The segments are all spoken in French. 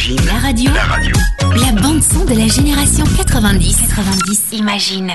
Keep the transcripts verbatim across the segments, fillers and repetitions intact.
Imagine, la radio, la radio, la bande son de la génération quatre-vingt-dix. quatre-vingt-dix, Imagine.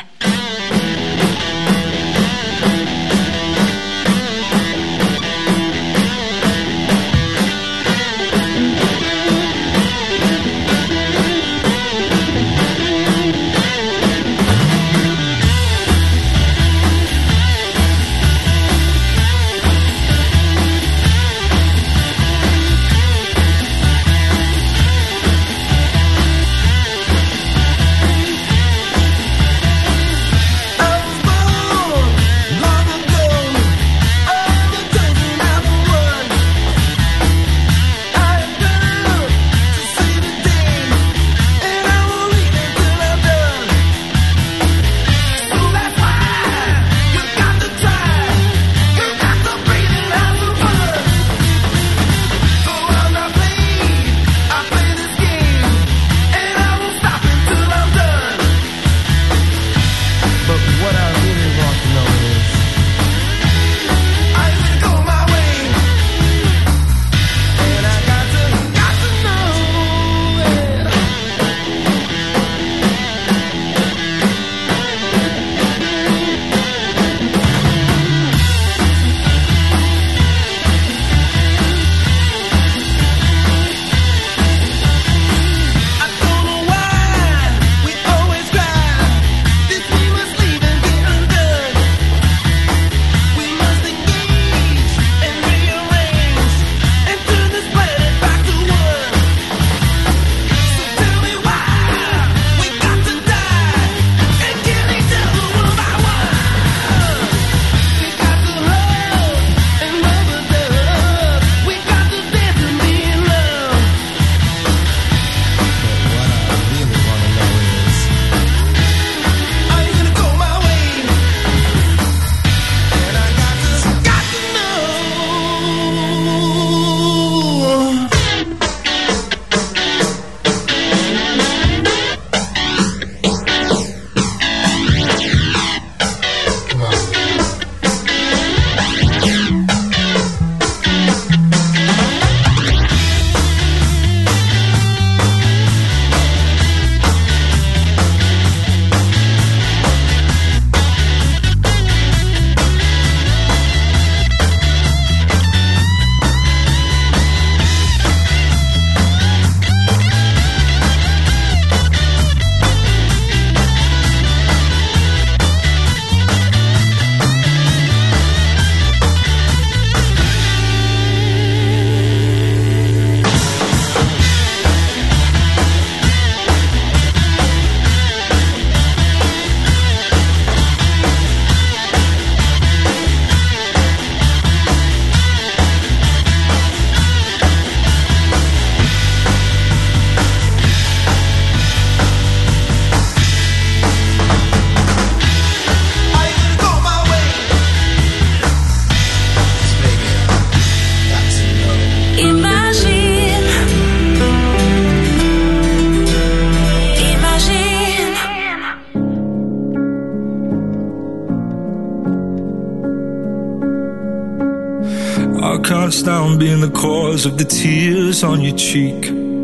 Down being the cause of the tears on your cheek.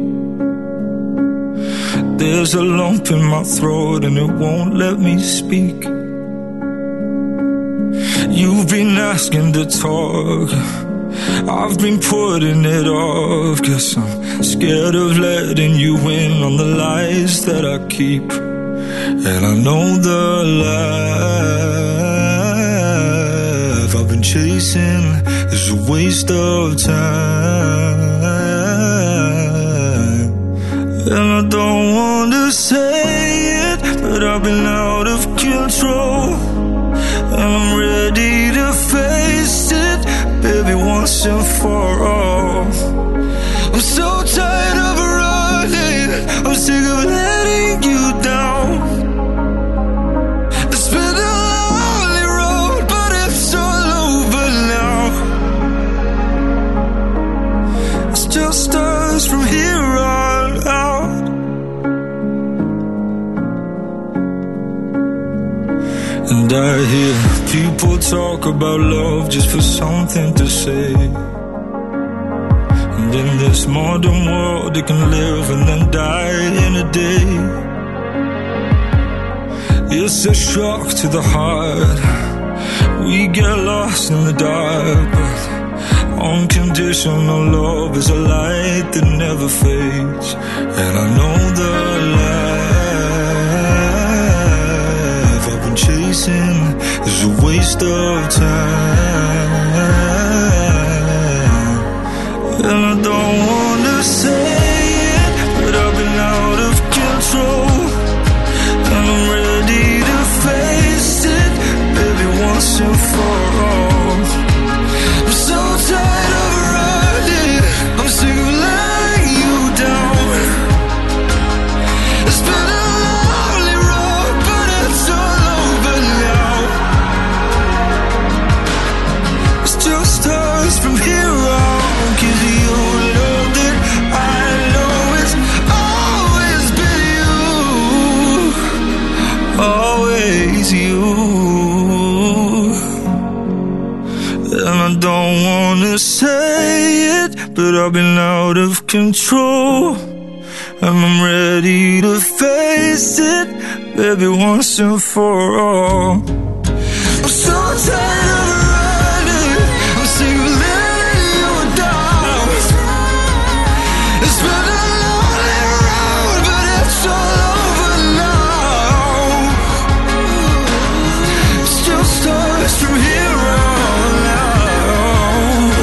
There's a lump in my throat and it won't let me speak. You've been asking to talk, I've been putting it off, 'cause I'm scared of letting you in on the lies that I keep. And I know the life I've been chasing is a waste of time. And I don't want to say it, but I've been out of control. And I'm ready to face it, baby, once and for all. I'm so tired of running, I'm sick of letting you down. It's been a lonely road, but it's all over now. It's just us from here on out. And I hear people talk about love just for something to say. And in this modern world, it can live and then die in a day. It's a shock to the heart. We get lost in the dark, but unconditional love is a light that never fades. And I know the life I've been chasing is a waste of time. And I don't wanna say it, but I've been out of control. And I'm ready to face it, baby, once and for all. I'm so tired of running, I'm sick of letting you down. It's been a lonely road, but it's all over now. It's just us from here on, 'cause you know that I know it's always been you, always you. And I don't wanna say it, but I've been out of control. And I'm ready to face it, baby, once and for all. I'm so tired of running, I'm sick of letting you down. It's been a lonely road, but it's all over now. It's just us from here on out.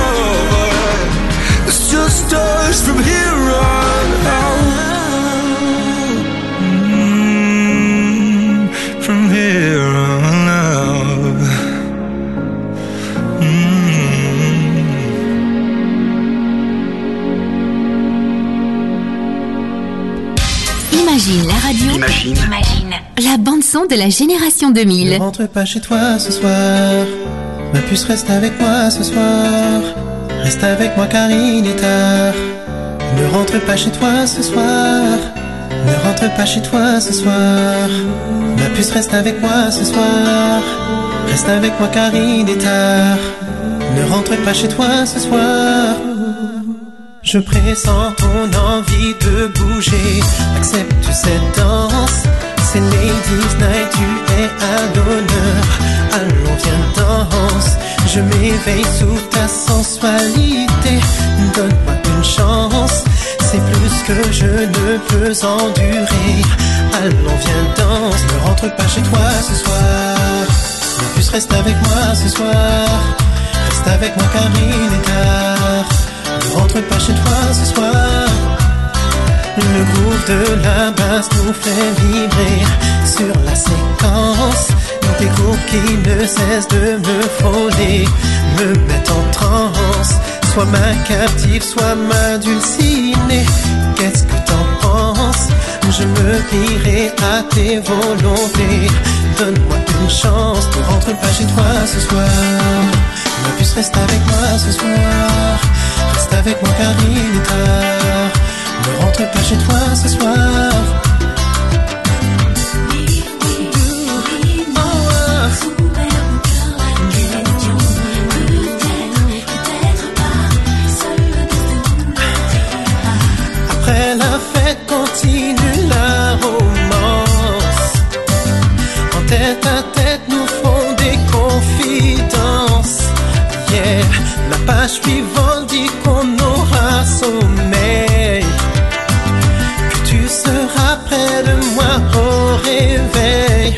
It's just us from here on out. Mm, from here on out. Mm. Imagine la radio. Imagine. Imagine la bande-son de la génération deux mille. Ne rentre pas chez toi ce soir. Ma puce, reste avec moi ce soir. Reste avec moi car il est tard. Ne rentre pas chez toi ce soir. Ne rentre pas chez toi ce soir. Ma puce, reste avec moi ce soir. Reste avec moi car il est tard. Ne rentre pas chez toi ce soir. Je pressens ton envie de bouger. Accepte cette danse. C'est Ladies Night, tu es à l'honneur. Allons, viens, danse. Je m'éveille sous ta sensualité. Donne-moi une chance. C'est plus que je ne peux endurer. Allons, viens, danse. Ne rentre pas chez toi ce soir. Ne plus reste avec moi ce soir. Reste avec moi car il est tard. Ne rentre pas chez toi ce soir. Le groove de la basse nous fait vibrer sur la séquence. Des courbes qui ne cessent de me frôler, me mettent en transe. Sois ma captive, sois ma dulcinée. Qu'est-ce que t'en penses? Je me plierai à tes volontés. Donne-moi une chance, ne rentre pas chez toi ce soir. Ma puce, reste avec moi ce soir. Reste avec moi car il est tard. Ne rentre pas chez toi ce soir. Après la fête continue la romance. En tête à tête nous ferons des confidences. Yeah, la page suivante dit qu'on aura sommeil. Que tu seras près de moi au réveil.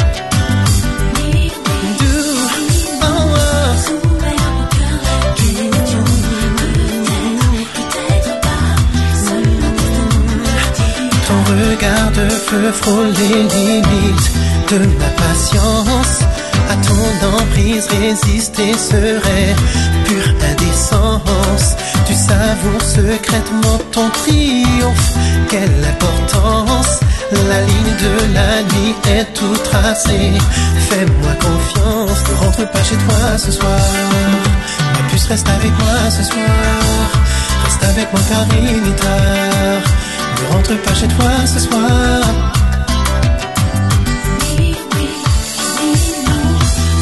Regard de feu frôle les limites de ma patience. À ton emprise résister serait pure indécence. Tu savoures secrètement ton triomphe. Quelle importance! La ligne de la nuit est tout tracée. Fais-moi confiance, ne rentre pas chez toi ce soir. Ma puce, reste avec moi ce soir. Reste avec moi car il est tard. Ne rentre pas chez toi ce soir.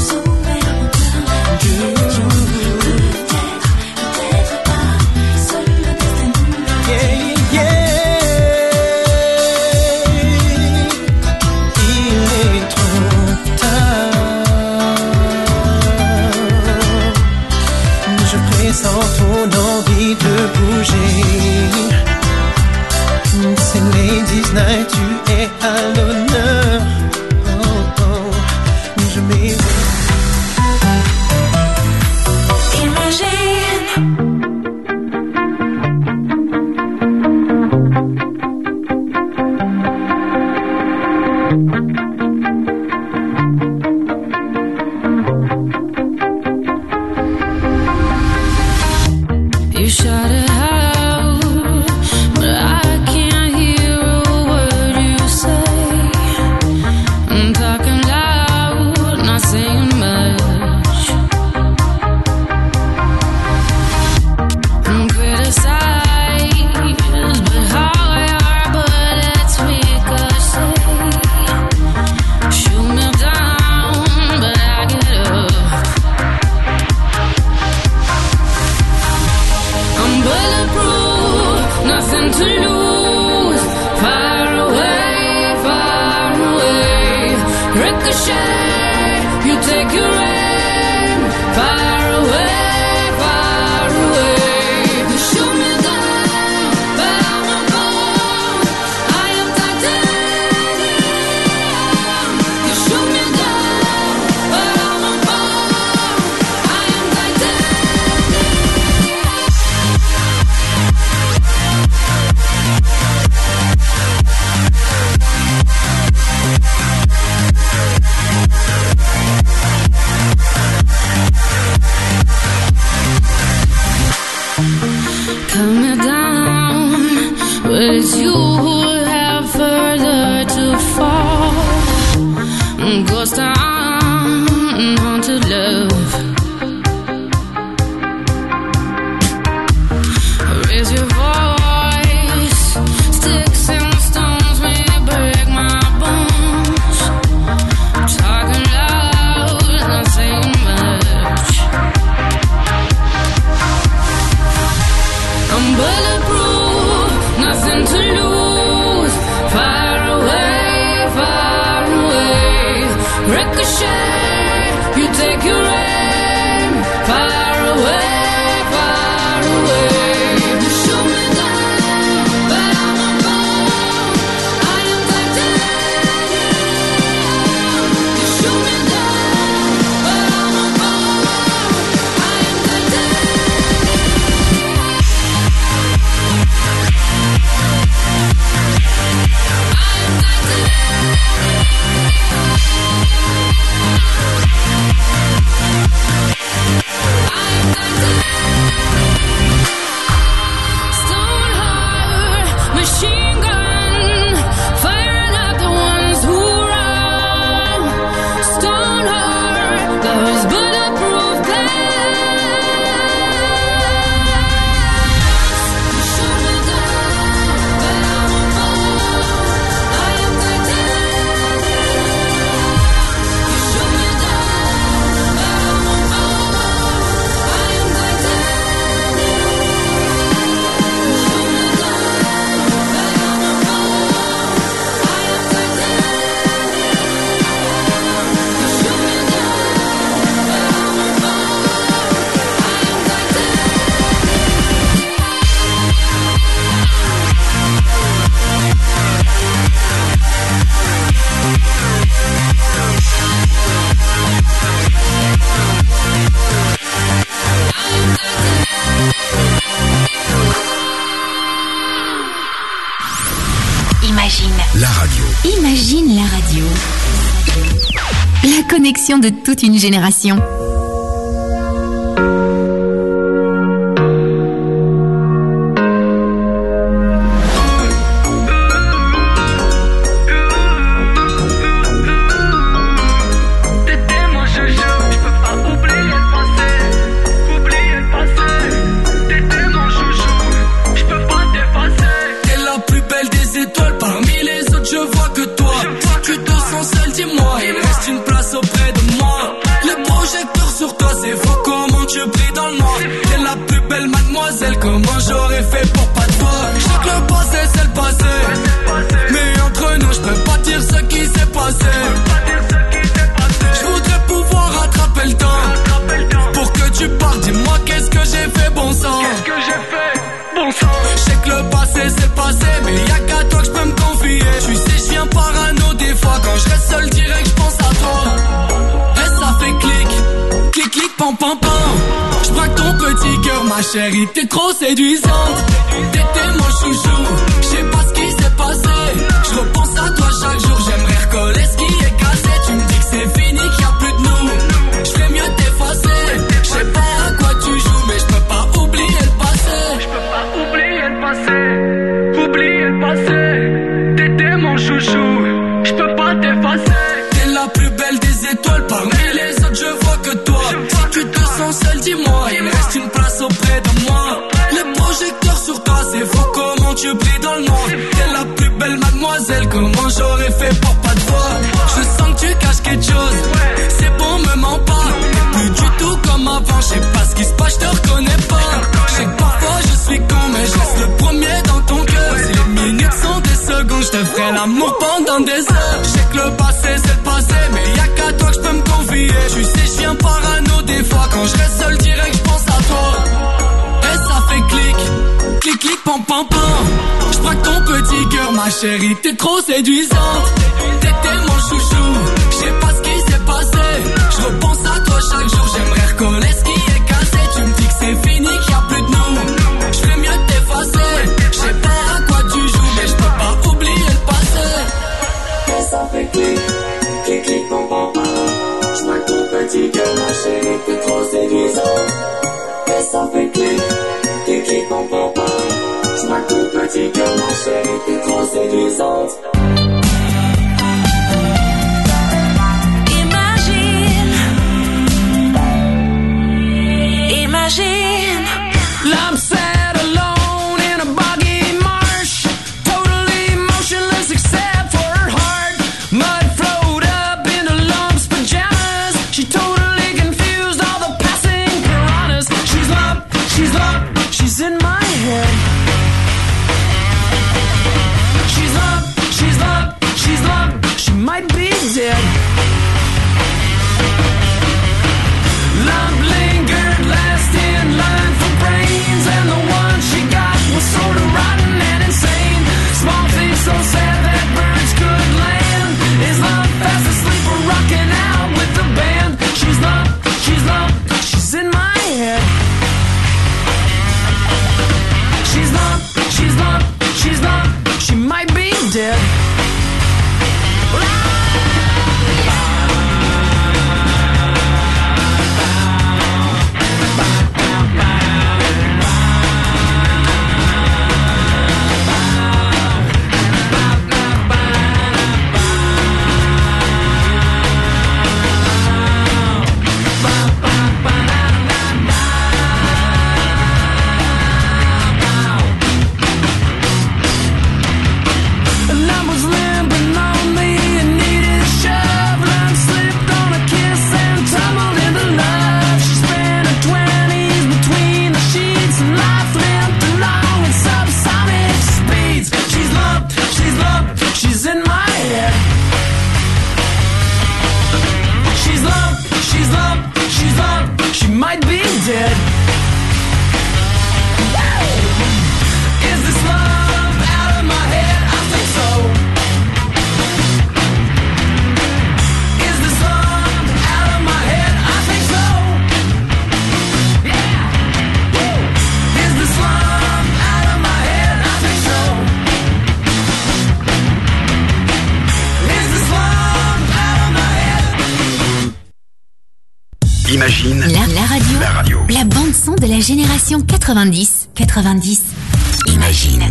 Peut-être, peut-être pas, seul to lose. Far away, far away. Ricochet, you take your aim. Far away, far away. You shoot me down, but I won't fall. I am titanium. You shoot me down, but I won't fall. I am coming down, but it's you who have further to fall. Ghost town, haunted love. Raise your voice, sticks and stones may break my bones. Talking loud, not saying much. I'm bulletproof, nothing to lose. Far away, far away. Ricochet, you take your aim. Far away, far away. You shoot me down, but I won't fall. I am titanium. You shoot me down, but I won't fall. I am Stoneheart, machine gun, firing at the ones who run. Stoneheart, those bulletproof glass. You shoot me down, but I won't fall. I am titanium. You shoot me down, but I won't fall. I am Imagine. La radio. Imagine la radio. La connexion de toute une génération. T'étais mon chouchou, je peux pas oublier le passé. Oublier le passé. T'étais mon chouchou, je peux pas t'effacer. T'es la plus belle des étoiles, parmi les autres je vois que toi. Tu te sens seul, dis-moi, il reste une place auprès de moi. Les projecteurs sur toi, c'est faux, comment tu brilles dans le noir. T'es la plus belle mademoiselle, comment j'aurais fait pour pas te voir. Je sais que le passé c'est le passé, mais entre nous je peux pas dire ce qui s'est passé. Je voudrais pouvoir rattraper le temps, pour que tu partes, dis-moi qu'est-ce que j'ai fait, bon sang. Qu'est-ce que j'ai fait, bon sang. Je sais que le passé c'est passé, mais y'a qu'à toi que je peux me confier. Tu sais je viens parano des fois, quand je reste seul direct je pense à toi. Et ça fait clic, clic clic pam pam pam. Je braque ton petit cœur ma chérie, t'es trop séduisante. T'étais mon chouchou, je sais pas ce qui s'est passé. Je repense à toi chaque jour, j'aimerais recoller ce qui est cassé. Tu me dis que c'est fini, qu'il y a plus de nous. Je ferais mieux t'effacer. Je sais pas à quoi tu joues, mais je peux pas oublier le passé. Je peux pas oublier le passé. Oublier le passé. T'étais mon chouchou, je peux pas t'effacer. T'es la plus belle des étoiles, parmi les autres je vois que toi. Si tu te sens seul, dis-moi, il reste une place auprès de moi. Les projecteurs sur toi, c'est faux, comment tu brilles dans le noir. T'es la plus belle mademoiselle, comment j'aurais fait pour pas te voir. Je sens que tu caches quelque chose, c'est bon, me mens pas. T'es plus du tout comme avant, je sais pas ce qui se passe, je te reconnais pas. Je sais que parfois je suis con, mais je reste le premier dans ton cœur. te ferai l'amour pendant des heures. Je sais que le passé c'est le passé, mais y'a qu'à toi que je peux me confier. Tu sais je viens parano des fois, quand je reste seul direct je pense à toi. Et ça fait clic, clic clic pam pam pam. Je braque ton petit cœur ma chérie, t'es trop séduisante. T'étais mon chouchou, je sais pas ce qui s'est passé. Je repense à toi chaque jour, j'aimerais reconnaître ce qui est cassé. Tu me dis que c'est fini, qu'il y a plus de nous. Je fais mieux de t'effacer. Je sais pas à quoi tu joues, mais je peux pas oublier le passé. Et ça fait clic, clic clic pam pam pam. Je braque ton petit cœur ma chérie, t'es trop séduisante. Et ça fait clic, clic clic pam pam pam. Je braque ton petit cœur ma chérie, t'es trop séduisante. Imagine, I'm sad alone in a boggy marsh, totally motionless except for her heart. Mud flowed up into lumps, pajamas. She totally confused all the passing piranhas. She's up, she's up, she's in my head. She's up, she's up, she's up, she might be dead. Love lingered last in line for brains, and the one she got was sort of rotten and insane. Small things so sad that birds could land. Is love fast asleep or rocking out with the band? She's love, she's love, she's in my head. She's love, she's love, she's love, she might be dead. Imagine la, la radio, la radio, la bande son de la génération quatre-vingt-dix. quatre-vingt-dix. Imagine.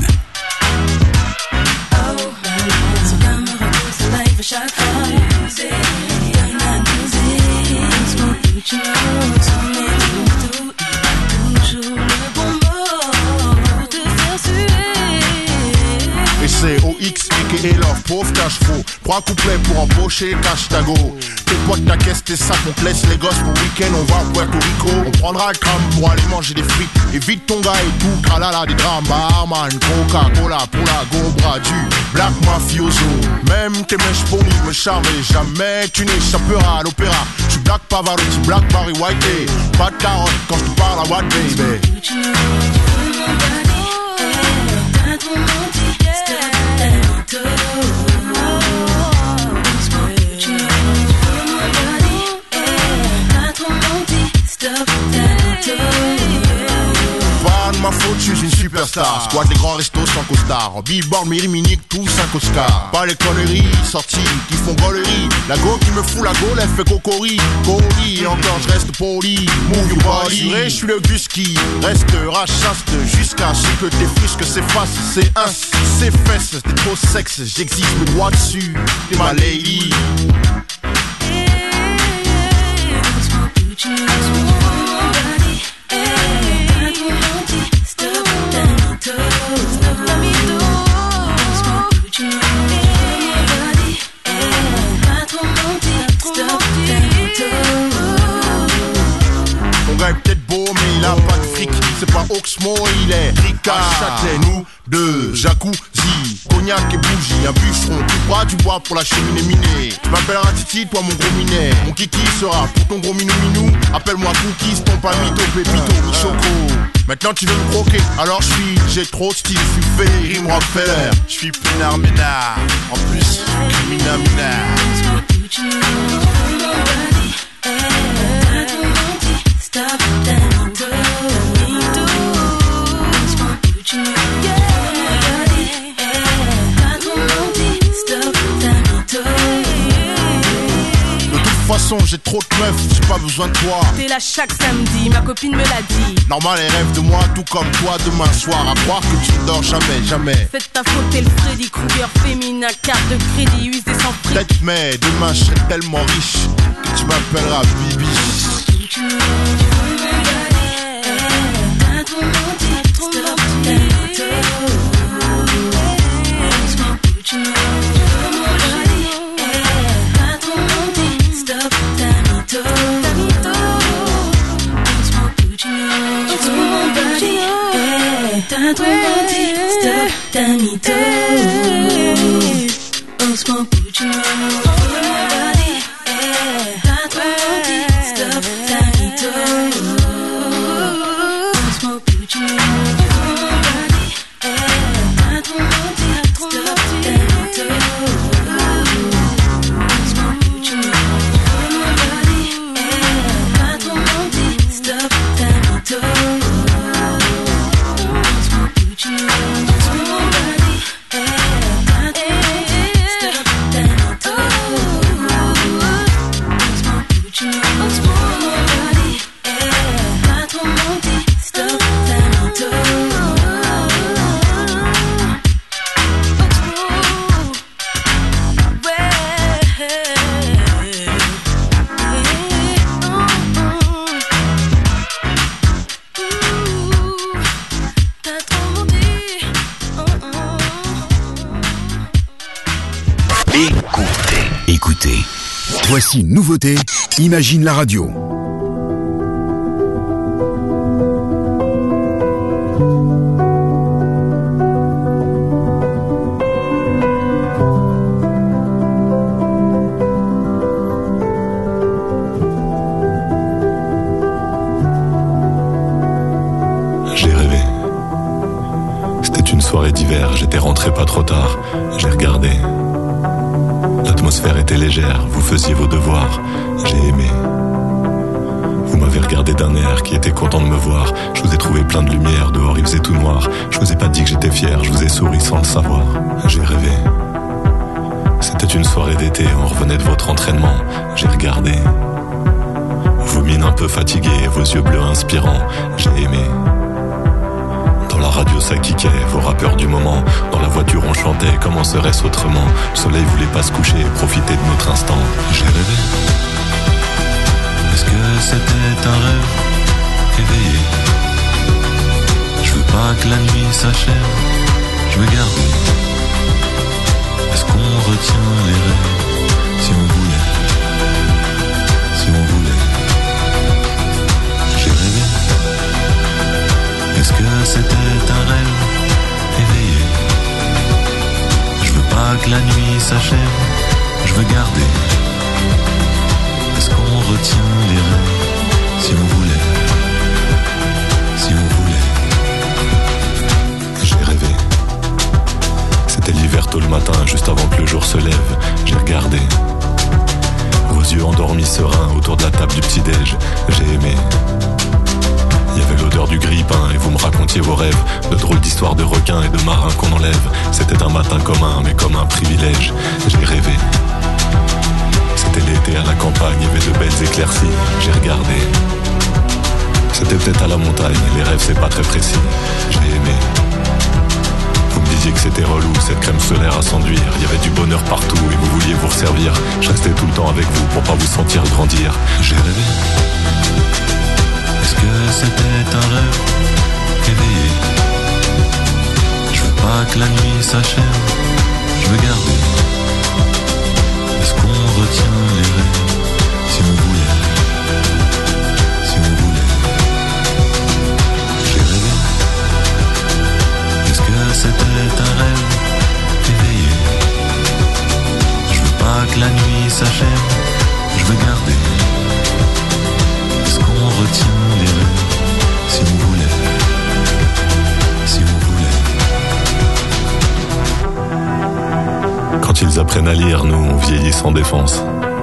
Et c'est O X aka leur pauvre cache faux. Trois couplets pour embaucher cache ta go. Tes potes, ta caisse, tes sacs, on te laisse les gosses pour week-end. On va à Puerto Rico, on prendra le crâne pour aller manger des frites. Évite ton gars et tout, tralala des drames. Barman, Coca-Cola pour la gobra du Black Mafioso. Même tes mèches pourries me charment jamais tu n'échapperas à l'opéra. Tu Black Pavarotti, Black Barry White. Pas de carotte quand je te parle à what baby. Pas de ma faute, je suis une superstar. Squad les grands restos sans costard. Billboard, Miri Minique, tous cinq Oscars. Pas les conneries sorties qui font gaulerie. La go qui me fout la gaule, elle fait cocori. Cori, et encore je reste poli. Move your body. Je suis le gus qui restera chaste jusqu'à ce que tes frisques s'effacent. C'est un, c'est fesses, t'es trop sexe. J'existe le droit dessus, t'es ma lady. On gagne peut-être beau mais il a pas de fric. C'est pas Oxmo, il est Ricard. Châtelet, nous deux, jacuzzi, cognac et bougie, un bûcheron, tu bois, tu bois pour la cheminée minée. Tu m'appelleras Titi, toi mon gros minet. Mon kiki sera pour ton gros minou minou. Appelle-moi Cookies, ton pas mytho, pépito, mi-choco. Maintenant tu veux me croquer, alors je suis, j'ai trop de style, je suis fait, rime Rockefeller. Je suis pinard ménard, en plus, mina mina. Stop De toute façon, j'ai trop de meufs, j'ai pas besoin de toi. T'es là chaque samedi, ma copine me l'a dit. Normal, elle rêve de moi, tout comme toi demain soir. À croire que tu ne dors jamais, jamais. Faites ta faute, t'es le Freddy Krueger féminin, carte de crédit, usé sans prix. Peut-être, mais demain je serai tellement riche que tu m'appelleras Bibi. T'as trop menti, stop, t'as mis tout. On se prend plus de body. T'as trop menti, stop, t'as mis tout. On se prend plus de body. T'as trop menti, stop, t'as mis tout. On se prend plus de body. T'as trop menti, stop, t'as mis tout. Écoutez, voici une nouveauté, Imagine la radio. J'ai rêvé. C'était une soirée d'hiver, j'étais rentré pas trop tard, j'ai regardé. L'atmosphère était légère, vous faisiez vos devoirs, j'ai aimé. Vous m'avez regardé d'un air qui était content de me voir. Je vous ai trouvé plein de lumière, dehors il faisait tout noir. Je vous ai pas dit que j'étais fier, je vous ai souri sans le savoir. J'ai rêvé. C'était une soirée d'été, on revenait de votre entraînement. J'ai regardé. Vos mines un peu fatiguées, vos yeux bleus inspirants. J'ai aimé. Dans la radio ça kickait, vos rappeurs du moment. Dans la voiture on chantait, comment serait-ce autrement? Le soleil voulait pas se coucher, profiter de notre instant. J'ai rêvé. Est-ce que c'était un rêve éveillé? Je veux pas que la nuit s'achève, je veux garder. Est-ce qu'on retient les rêves? Si on voulait, si on voulait. J'ai rêvé. Est-ce que c'était un rêve éveillé? Je veux pas que la nuit s'achève, je veux garder. Est-ce qu'on retient les rêves? Si on voulait, si on voulait. J'ai rêvé. C'était l'hiver tôt le matin, juste avant que le jour se lève. J'ai regardé. Vos yeux endormis sereins autour de la table du petit-déj. J'ai aimé. Il y avait l'odeur du grille-pain et vous me racontiez vos rêves. De drôles d'histoires de requins et de marins qu'on enlève. C'était un matin commun, mais comme un privilège. J'ai rêvé. C'était l'été à la campagne, il y avait de belles éclaircies. J'ai regardé. C'était peut-être à la montagne, les rêves c'est pas très précis. J'ai aimé. Vous me disiez que c'était relou, cette crème solaire à s'enduire. Il y avait du bonheur partout et vous vouliez vous resservir. Je restais tout le temps avec vous pour pas vous sentir grandir. J'ai rêvé. Est-ce que c'était un rêve éveillé? Je veux pas que la nuit s'achève, je veux garder. Est-ce qu'on retient les rêves? Si on voulait, si on voulait. J'ai rêvé. Est-ce que c'était un rêve éveillé? Quand ils apprennent à lire, nous, on vieillit sans défense.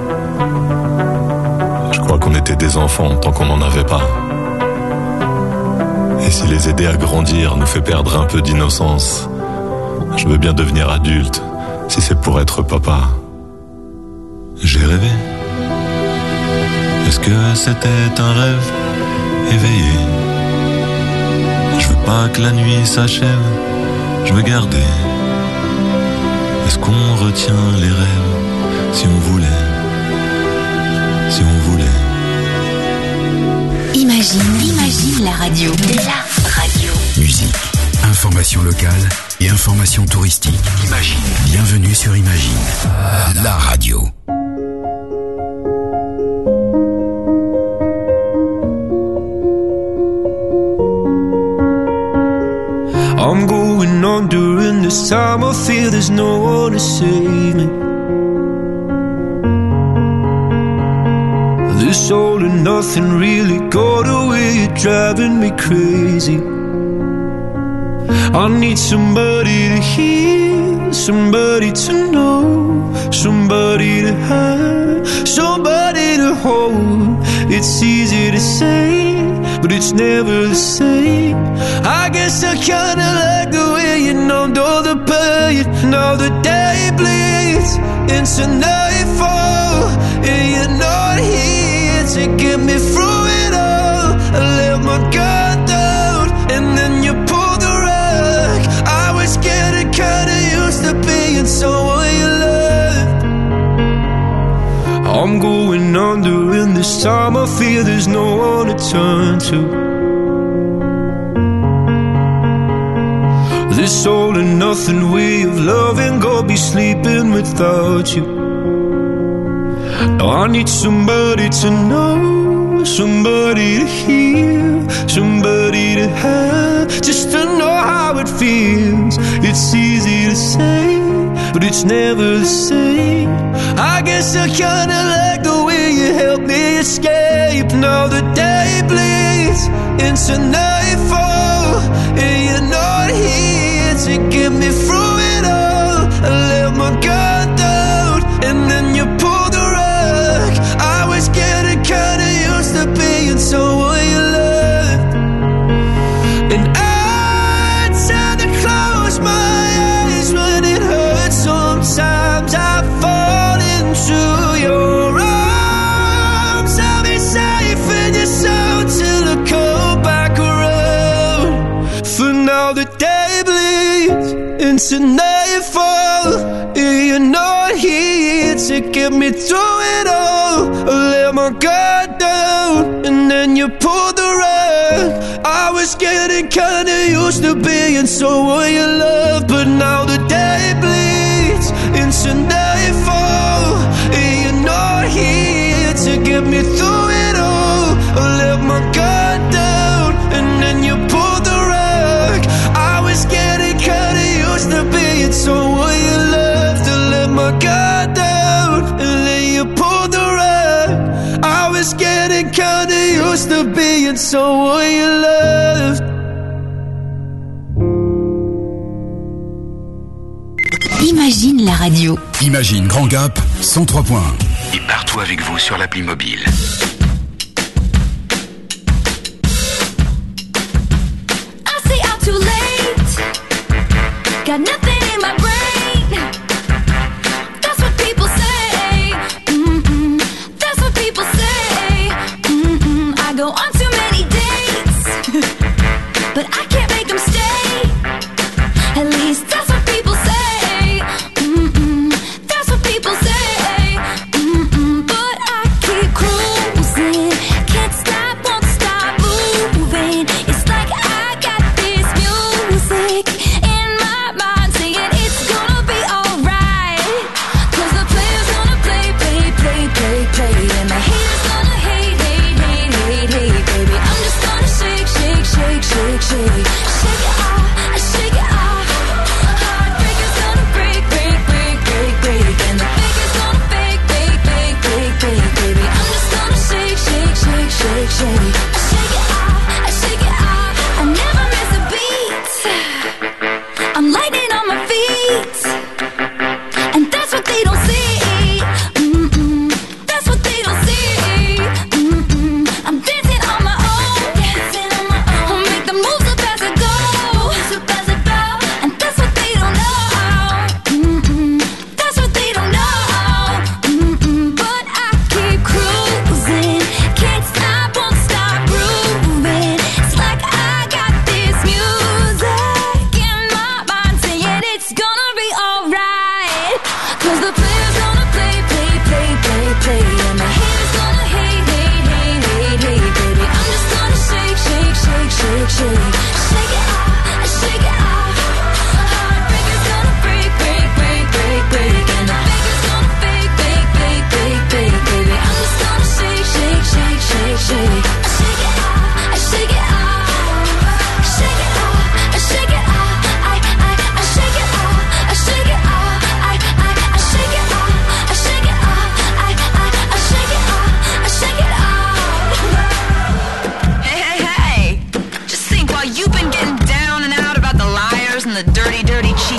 Je crois qu'on était des enfants tant qu'on n'en avait pas. Et si les aider à grandir nous fait perdre un peu d'innocence, je veux bien devenir adulte, si c'est pour être papa. J'ai rêvé. Est-ce que c'était un rêve éveillé? Je veux pas que la nuit s'achève, je veux garder. Est-ce qu'on retient les rêves si on voulait? Si on voulait. Imagine, imagine la radio. La radio. Musique, information locale et information touristique. Imagine. Bienvenue sur Imagine, la radio. I'm going on during this time. I feel there's no one to save me. This all and nothing really got away, you're driving me crazy. I need somebody to hear, somebody to know, somebody to have, somebody to hold. It's easy to say, but it's never the same. I guess I kinda like the way you numbed all the pain. Now the day bleeds into nightfall, and you're not here to get me through it all. I let my guard down, and then you pulled the rug. I was getting kinda used to being someone you loved. I'm going under, and this time I feel there's no one to turn to. This all and nothing way of loving, go be sleeping without you. Now I need somebody to know, somebody to hear, somebody to have, just to know how it feels. It's easy to say, but it's never the same. I guess I kinda like the way you help me escape. Now the day bleeds into nightfall, and you're not here to get me through it all. I let my guard down, and then you pulled the rug. I was getting kinda used to being someone you loved, and I tend to close my eyes when it hurts. Sometimes I fall into your arms. I'll be safe in your sound till I come back around. For now the day bleeds into nightfall, and you're not here to get me through it all. I let my guard down, and then you pulled the rug. I was getting kinda used to being someone you love, but now the day bleeds into nightfall, and you're not here to get me through it all. I let my guard down, and then you pulled the rug. I was getting kinda used to being someone you loved. To let my guard down, and then you pulled the rug. I was getting kinda used to being someone you loved. Imagine la radio. Imagine Grand Gap, cent trois points. Et partout avec vous sur l'appli mobile. I say out too late. Got nothing in my brain. That's what people say. Mm-mm. That's what people say. Mm-mm. I go on too many dates, but I can't make them stay. At least that's what people say. Mm-mm. That's what people say. Mm-mm. But I keep cruising. Can't stop, won't stop moving. It's like I got this music in my mind saying it's gonna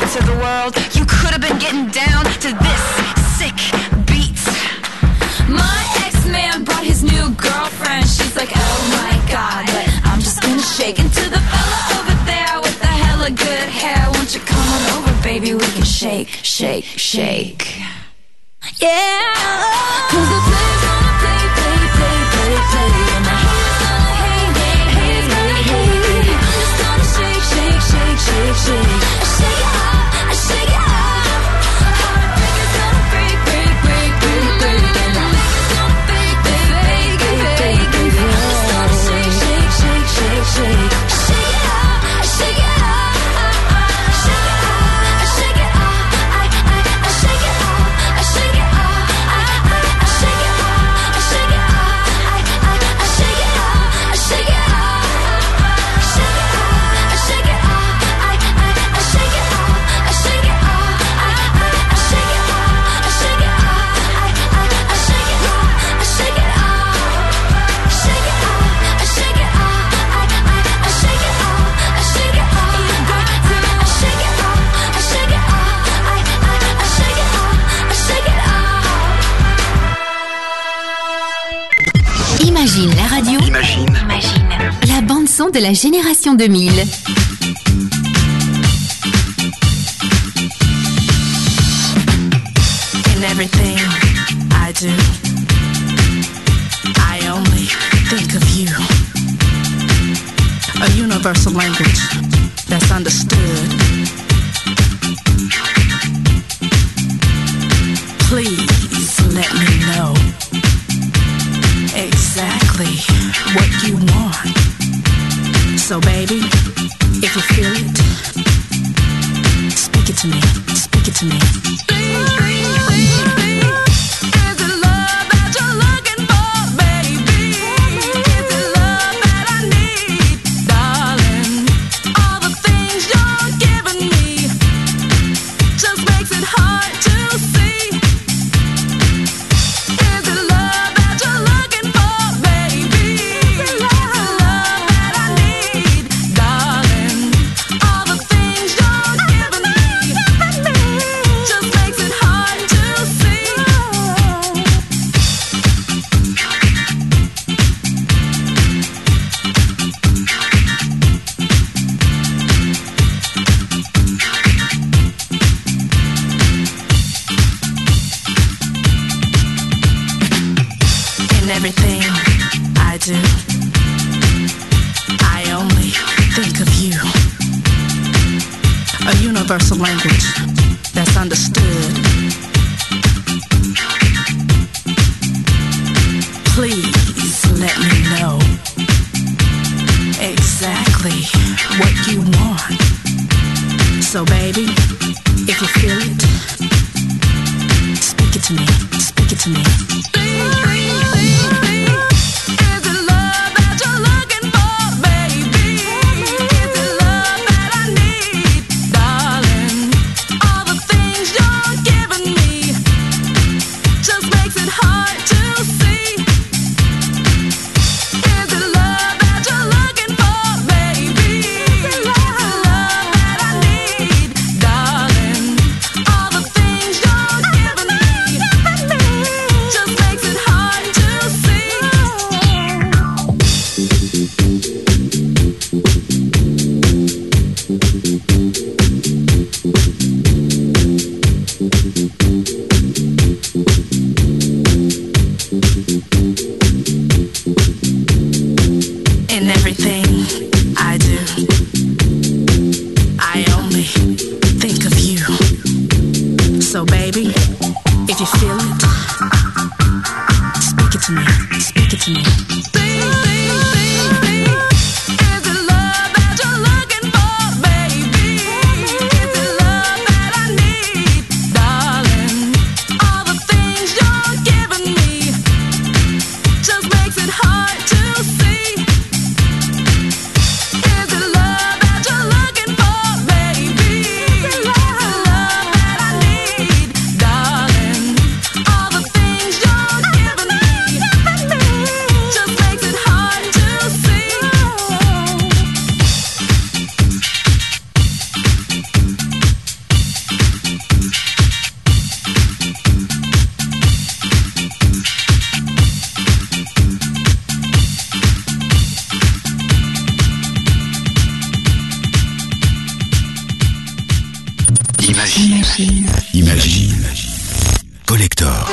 to the world. You could have been getting down to this sick beat. My ex-man brought his new girlfriend. She's like, oh my god, but I'm just gonna shake into the fella over there with the hella good hair. Won't you come on over, baby? We can shake, shake, shake. Yeah, cause the play's gonna play, play, play, play, play. And the haters gonna hate, hate, haters gonna hate. I'm just gonna shake, shake, shake, shake, shake. I shake it up, I shake it up. Heartbreakers gonna break, break, break, break, break. And the haters gonna fake, fake, fake, fake, fake. I'm just gonna shake, shake, shake, shake, shake. I shake it up, I shake it up. I shake it up, I shake it up. I, I, I shake it up, I shake it up. I, I, I shake it up, I shake it up. I, I, I shake it up, I shake it up. Shake it up, I shake it up. I, I, I shake it up, I shake it up. I, I, I shake it up, I shake it up. I, I, I shake it up, I shake it up. Shake it up, I shake it up. I, I, I shake it up, I shake it up. You got to, I shake it up, I shake it up. I, I, I shake it up, I shake it up. Imagine la radio. Imagine. Imagine. La bande son de la génération deux mille. In everything I do, I only think of you. A universal language that's understood. Please let me know exactly what you want. So baby, if you feel it, speak it to me, speak it to me. Everything I do, I only think of you. A universal language that's understood. Please let me know exactly what you want. So baby, if you feel it, speak it to me, speak it to me. Just Imagine. Imagine. Collector.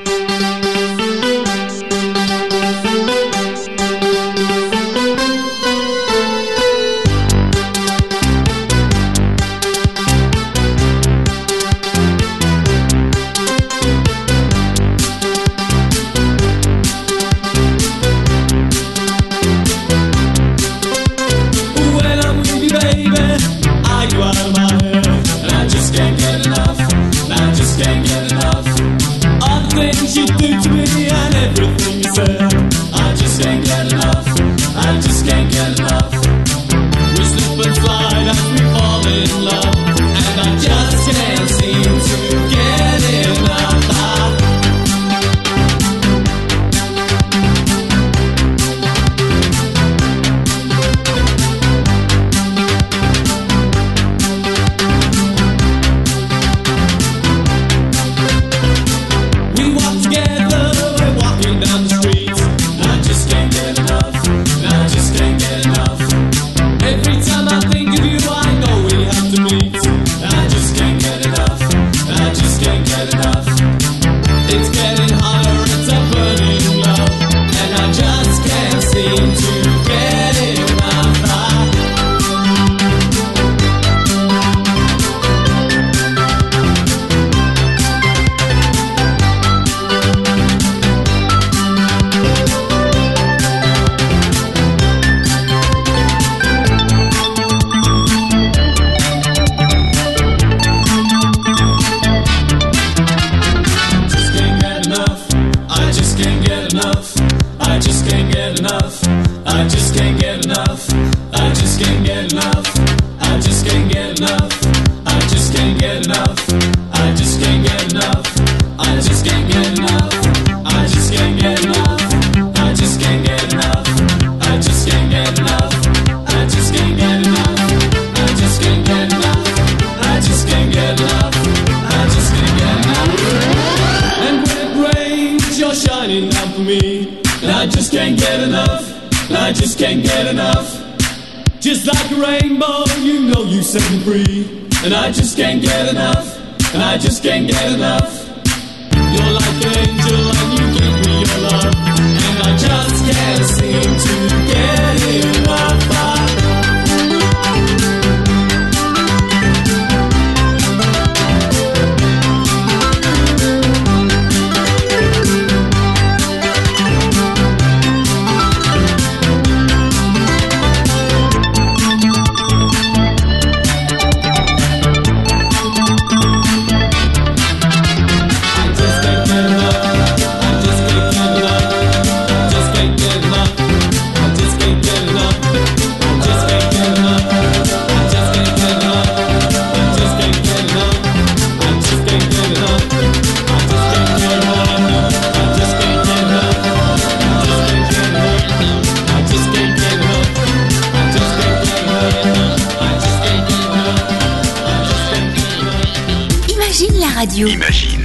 Imagine.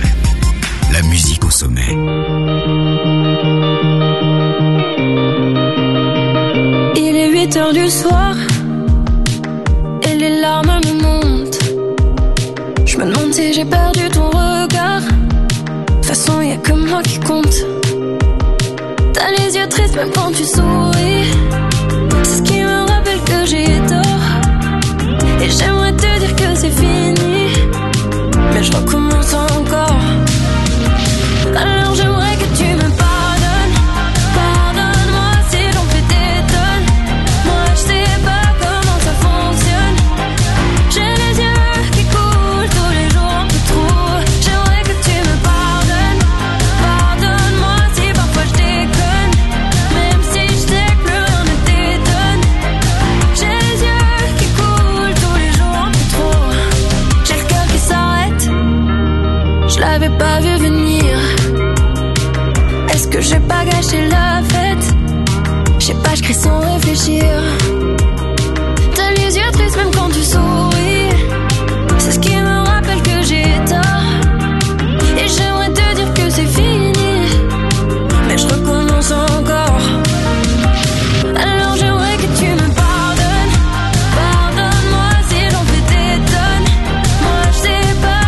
La musique au sommet. Il est huit heures du soir et les larmes me montent. Je me demande si j'ai perdu ton regard. De toute façon, y'a que moi qui compte. T'as les yeux tristes même quand tu souris. C'est ce qui me rappelle que j'ai tort. Et j'aimerais te dire que c'est fini, mais je recommence encore. Alors j'aimerais que tu me pardonnes. Pardonne-moi si j'en fais des tonnes. Moi je sais pas comment ça fonctionne. J'ai les yeux qui coulent tous les jours un peu trop. J'aimerais que tu me pardonnes. Pardonne-moi si parfois je déconne, même si je sais que plus rien ne t'étonne. J'ai les yeux qui coulent tous les jours un peu trop. J'ai le cœur qui s'arrête, je l'avais pas vu venir. Est-ce que j'ai pas gâché la fête? Je sais pas, je crie sans réfléchir. T'as les yeux tristes même quand tu souris. C'est ce qui me rappelle que j'ai tort. Et j'aimerais te dire que c'est fini, mais je recommence encore. Alors j'aimerais que tu me pardonnes. Pardonne-moi si j'en fais des tonnes. Moi je sais pas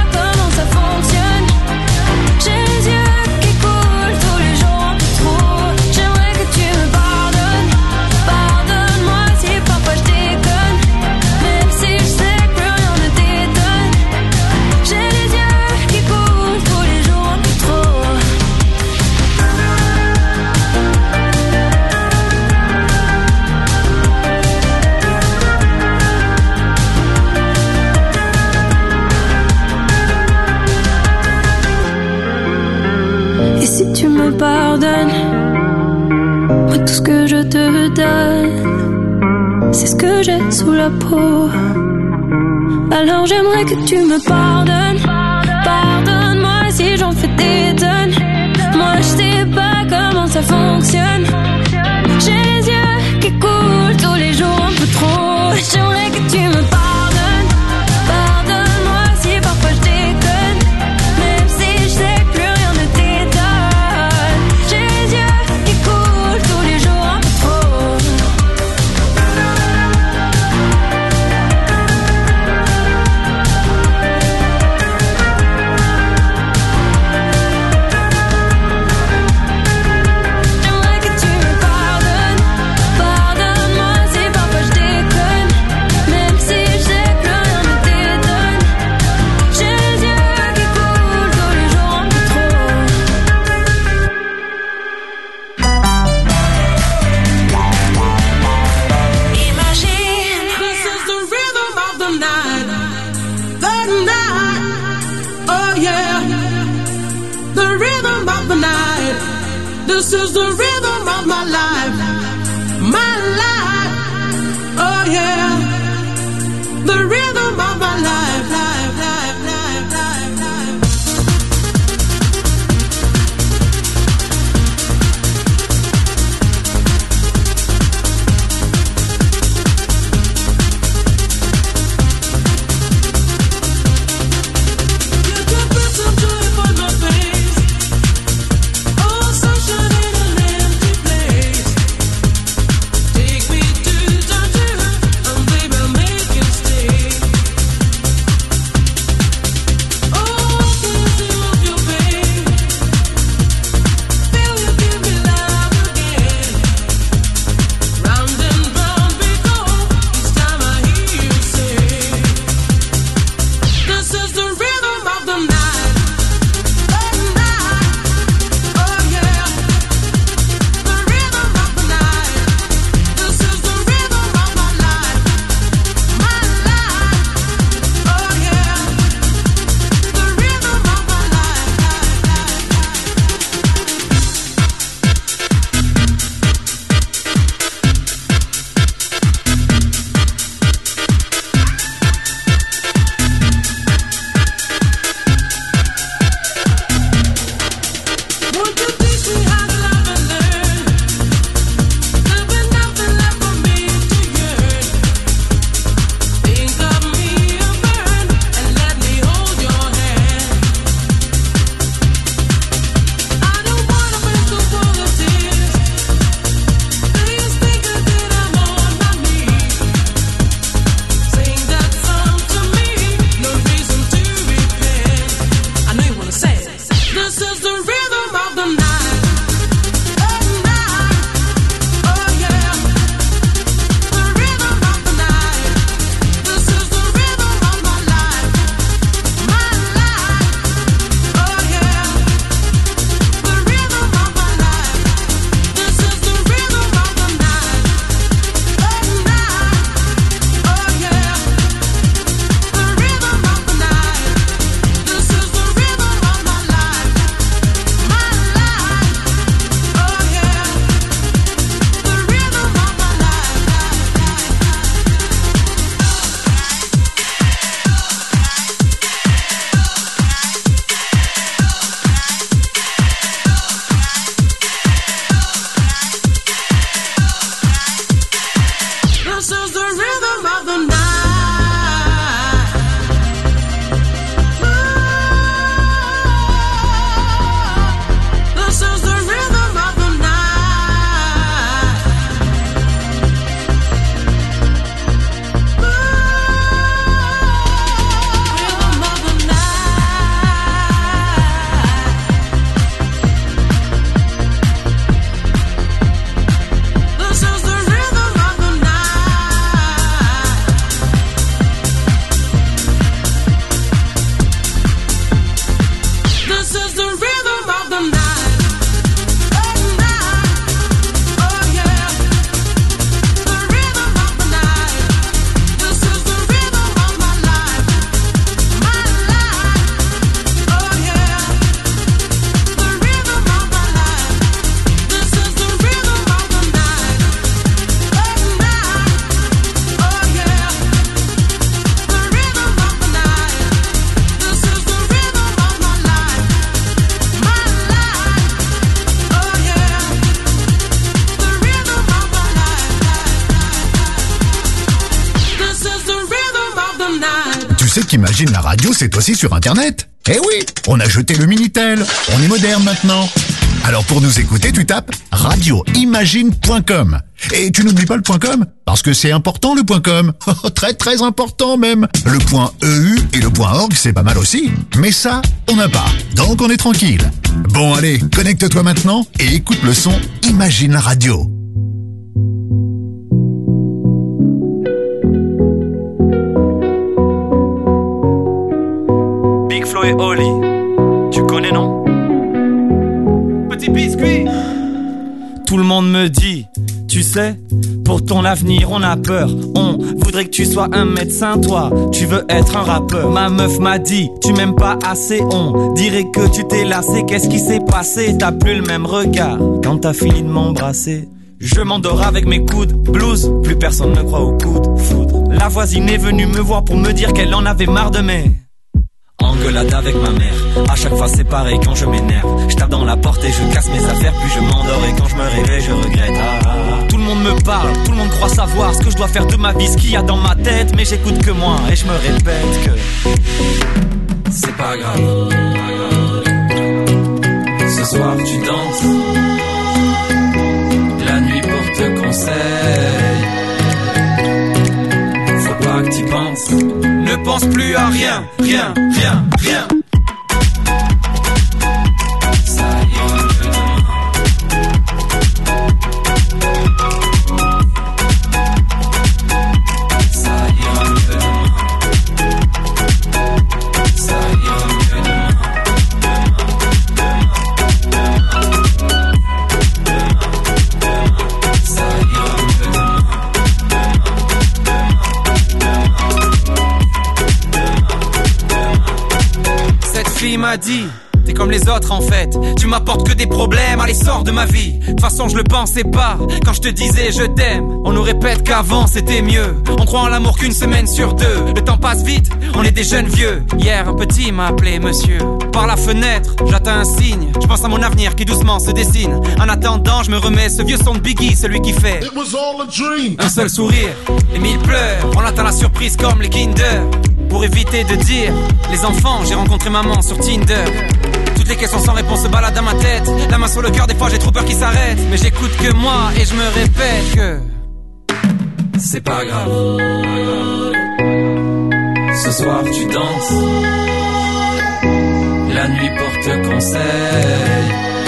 Et si tu me pardonnes, moi tout ce que je te donne, c'est ce que j'ai sous la peau. Alors j'aimerais que tu me pardonnes. Pardonne-moi si j'en fais des tonnes. Moi je sais pas comment ça fonctionne. J'ai les yeux qui coulent tous les jours un peu trop. J'aimerais que tu me pardonnes. Pardonne-moi si parfois je déconne, même si je sais que plus rien ne t'étonne. J'ai les yeux qui coulent tous les jours un peu trop. J'aimerais que tu me pardonnes. Pardonne-moi si parfois je déconne, même si je sais que plus rien ne t'étonne. J'ai les yeux qui coulent tous les jours un peu trop. Imagine, This is the rhythm of the night, the night, oh yeah, the rhythm of the night. This is the rhythm of my life, my life, oh yeah, the rhythm of my life, life, life, life, life, life. You could put some joy upon my face. Oh, sunshine in an empty place. Take me to Tangier, and baby, I'll make you stay. qu'Imagine la radio, c'est aussi sur Internet. Eh oui, on a jeté le Minitel. On est moderne maintenant. Alors pour nous écouter, tu tapes radio imagine point com. Et tu n'oublies pas le .com, parce que c'est important le .com. Très très important même. Le .eu et le .org, c'est pas mal aussi. Mais ça, on n'a pas. Donc on est tranquille. Bon allez, connecte-toi maintenant et écoute le son Imagine la radio. Big Flo et Oli, tu connais non? Petit biscuit. Tout le monde me dit, tu sais, pour ton avenir on a peur. On voudrait que tu sois un médecin, toi, tu veux être un rappeur. Ma meuf m'a dit, tu m'aimes pas assez, on dirait que tu t'es lassé. Qu'est-ce qui s'est passé? T'as plus le même regard quand t'as fini de m'embrasser. Je m'endors avec mes coudes, blues, plus personne ne croit au coup de foudre. La voisine est venue me voir pour me dire qu'elle en avait marre de mes engueulade avec ma mère. À chaque fois c'est pareil quand je m'énerve. Je tape dans la porte et je casse mes affaires. Puis je m'endors et quand je me réveille je regrette. Ah, ah, ah. Tout le monde me parle, tout le monde croit savoir ce que je dois faire de ma vie, ce qu'il y a dans ma tête. Mais j'écoute que moi et je me répète que c'est pas grave. Ce soir tu danses, la nuit porte conseil. Faut pas que t'y penses. Ne pense plus à rien, rien, rien, rien. Ça ira mieux demain. Ça ira mieux demain. Ça ira mieux demain. Ça ira mieux demain. Cette fille m'a dit, t'es comme les autres en fait, tu m'apportes que des problèmes, allez sors de ma vie. De toute façon je le pensais pas, quand je te disais je t'aime. On nous répète qu'avant c'était mieux, on croit en l'amour qu'une semaine sur deux. Le temps passe vite, on est des jeunes vieux. Hier un petit m'a appelé monsieur. Par la fenêtre, j'attends un signe, je pense à mon avenir qui doucement se dessine. En attendant je me remets ce vieux son de Biggie, celui qui fait It was all a dream. Un seul sourire, les mille pleurs, on attend la surprise comme les Kinder. Pour éviter de dire les enfants, j'ai rencontré maman sur Tinder. Toutes les questions sans réponse se baladent dans ma tête. La main sur le cœur, des fois j'ai trop peur qu'ils s'arrêtent. Mais j'écoute que moi et je me répète que c'est pas grave. Ce soir tu danses, la nuit porte conseil.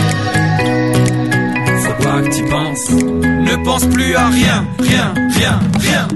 Faut pas que t'y penses. Ne pense plus à rien, rien, rien, rien.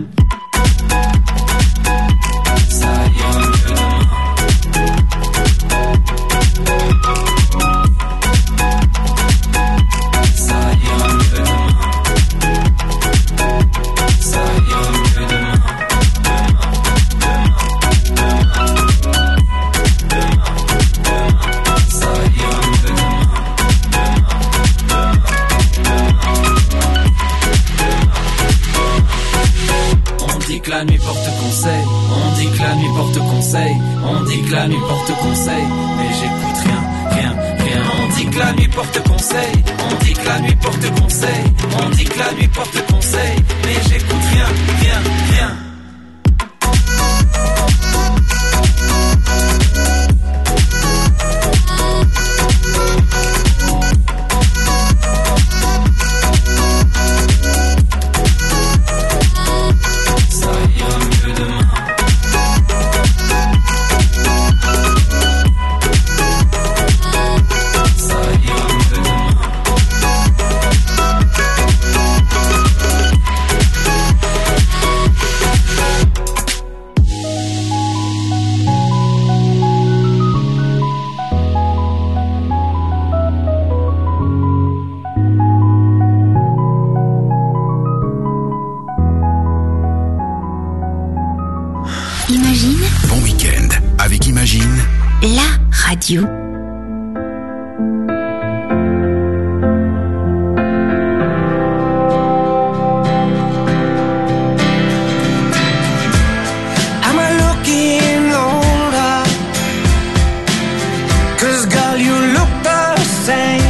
La nuit porte conseil, on dit que la nuit porte conseil, on dit que la nuit porte conseil, mais j'écoute rien, rien, rien. On dit que la nuit porte conseil, on dit que la nuit porte conseil, on dit que la nuit porte conseil, mais j'écoute rien, rien, rien. Radio. Same